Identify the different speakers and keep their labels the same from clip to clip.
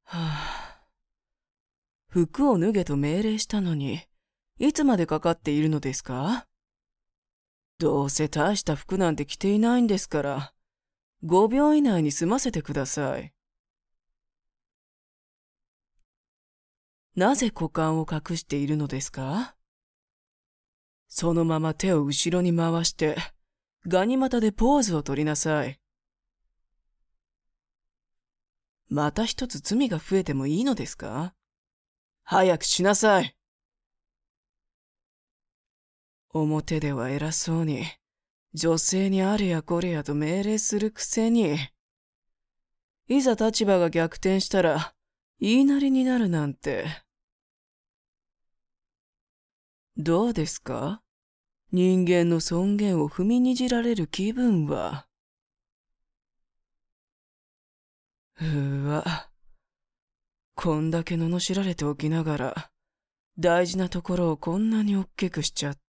Speaker 1: はあ、服を脱げと命令したのに、いつまでかかっているのですか？どうせ大した服なんて着ていないんですから、5秒以内に済ませてください。なぜ股間を隠しているのですか？そのまま手を後ろに回して、ガニ股でポーズを取りなさい。また一つ罪が増えてもいいのですか？早くしなさい。表では偉そうに、女性にあれやこれやと命令するくせに、いざ立場が逆転したら、言いなりになるなんて。どうですか？人間の尊厳を踏みにじられる気分は。こんだけ罵られておきながら、大事なところをこんなにおっきくしちゃって。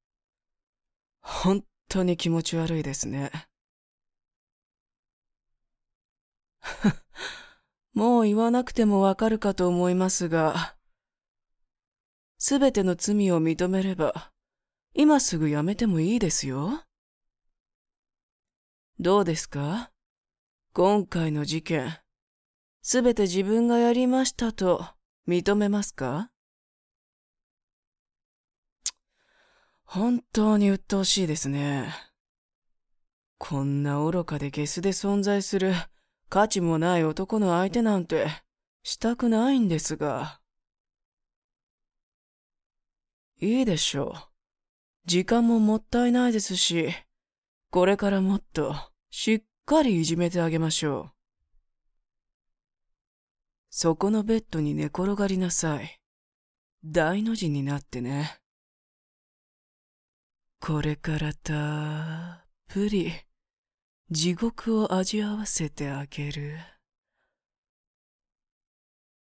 Speaker 1: 本当に気持ち悪いですね。もう言わなくてもわかるかと思いますが、すべての罪を認めれば、今すぐやめてもいいですよ。どうですか？今回の事件、すべて自分がやりましたと認めますか？本当に鬱陶しいですね。こんな愚かでゲスで存在する価値もない男の相手なんてしたくないんですが。いいでしょう。時間ももったいないですし、これからもっとしっかりいじめてあげましょう。そこのベッドに寝転がりなさい。大の字になってね。これからたっぷり地獄を味わわせてあげる。